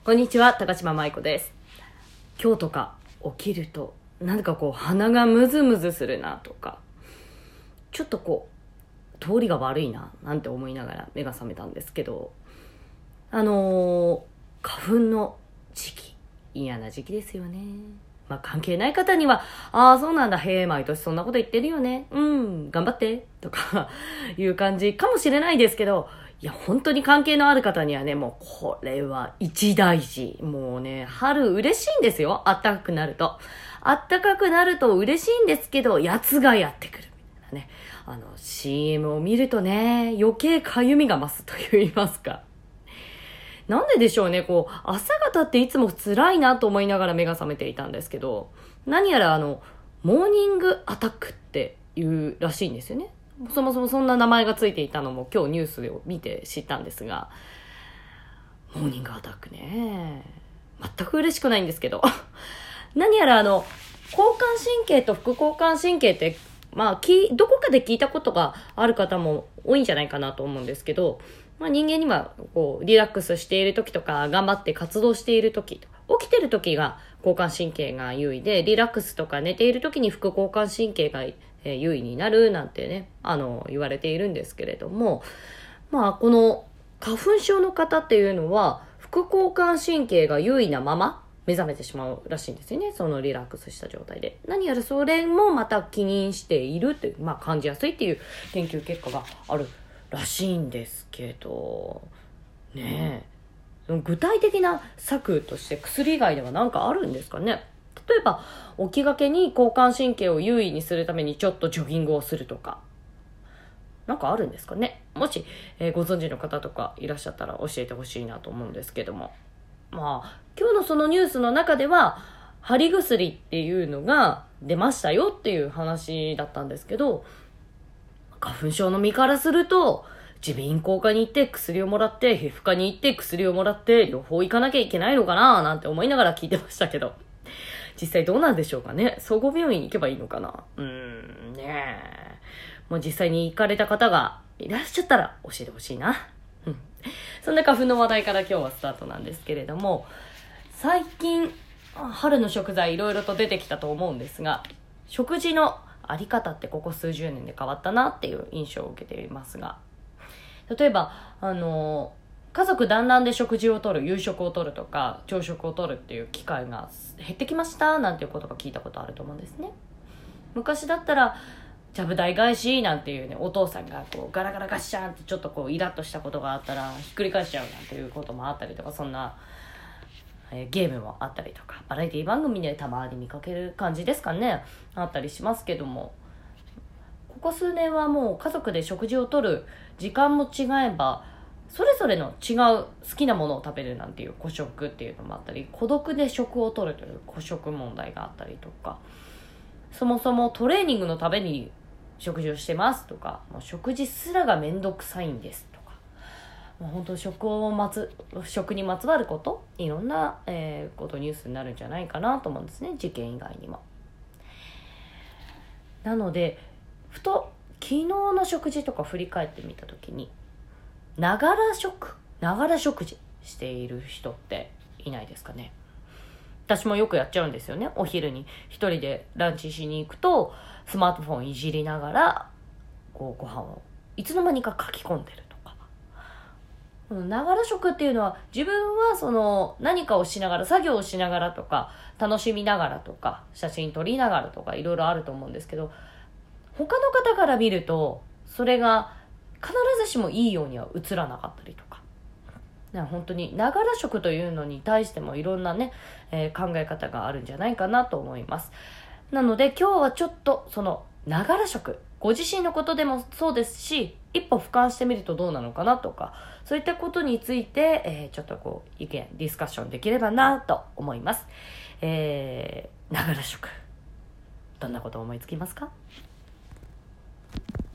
こんにちは、高島舞子です。今日とか起きるとなんか鼻がムズムズするなとか、ちょっと通りが悪いななんて思いながら目が覚めたんですけど、花粉の時期、嫌な時期ですよね。関係ない方には、そうなんだ、へえ、毎年そんなこと言ってるよね、頑張ってとかいう感じかもしれないですけど、いや本当に関係のある方にはね、もうこれは一大事。もうね、春嬉しいんですよ。暖かくなると嬉しいんですけど、やつがやってくるみたいなね、CM を見るとね、余計かゆみが増すと言いますか。なんででしょうね、朝方っていつも辛いなと思いながら目が覚めていたんですけど、何やらモーニングアタックっていうらしいんですよね。そもそもそんな名前がついていたのも今日ニュースを見て知ったんですが、モーニングアタックね、全く嬉しくないんですけど何やら交感神経と副交感神経ってどこかで聞いたことがある方も多いんじゃないかなと思うんですけど、人間にはリラックスしている時とか、頑張って活動している時、起きてる時が交感神経が優位で、リラックスとか寝ている時に副交感神経が優位になるなんてね、言われているんですけれども、この花粉症の方っていうのは副交感神経が優位なまま目覚めてしまうらしいんですよね。そのリラックスした状態で。何やらそれもまた気にしているという、感じやすいっていう研究結果があるらしいんですけど、ねえ、具体的な策として薬以外では何かあるんですかね。例えば起きがけに交感神経を優位にするためにちょっとジョギングをするとか、なんかあるんですかね。もし、ご存知の方とかいらっしゃったら教えてほしいなと思うんですけども、今日のそのニュースの中では貼り薬っていうのが出ましたよっていう話だったんですけど、花粉症の身からすると、耳鼻咽喉科に行って薬をもらって、皮膚科に行って薬をもらって、両方行かなきゃいけないのかななんて思いながら聞いてましたけど、実際どうなんでしょうかね。総合病院行けばいいのかな。ねえ。もう実際に行かれた方がいらっしゃったら教えてほしいな。そんな花粉の話題から今日はスタートなんですけれども、最近春の食材いろいろと出てきたと思うんですが、食事のあり方ってここ数十年で変わったなっていう印象を受けていますが、例えば家族団らんで食事をとる、夕食をとるとか朝食をとるっていう機会が減ってきましたなんていうことが聞いたことあると思うんですね。昔だったらちゃぶ台返しなんていうね、お父さんがガラガラガッシャンってちょっとイラッとしたことがあったらひっくり返しちゃうなんていうこともあったりとか、そんなゲームもあったりとか、バラエティ番組でたまに見かける感じですかね、あったりしますけども、ここ数年はもう家族で食事をとる時間も違えば、それぞれの違う好きなものを食べるなんていう孤食っていうのもあったり、孤独で食をとるという孤食問題があったりとか、そもそもトレーニングのために食事をしてますとか、もう食事すらがめんどくさいんですとか、もう本当食にまつわること、いろんな、ことニュースになるんじゃないかなと思うんですね、事件以外にも。なのでふと昨日の食事とか振り返ってみたときに、ながら食事している人っていないですかね。私もよくやっちゃうんですよね。お昼に一人でランチしに行くと、スマートフォンいじりながらご飯をいつの間にか書き込んでるとか。ながら食っていうのは、自分はその何かをしながら、作業をしながらとか、楽しみながらとか、写真撮りながらとか、いろいろあると思うんですけど、他の方から見るとそれが必ずしもいいようには映らなかったりとか、本当にながら食というのに対してもいろんなね、考え方があるんじゃないかなと思います。なので今日はちょっとそのながら食、ご自身のことでもそうですし、一歩俯瞰してみるとどうなのかなとか、そういったことについて、ちょっと意見ディスカッションできればなと思います。ながら食、どんなことを思いつきますか？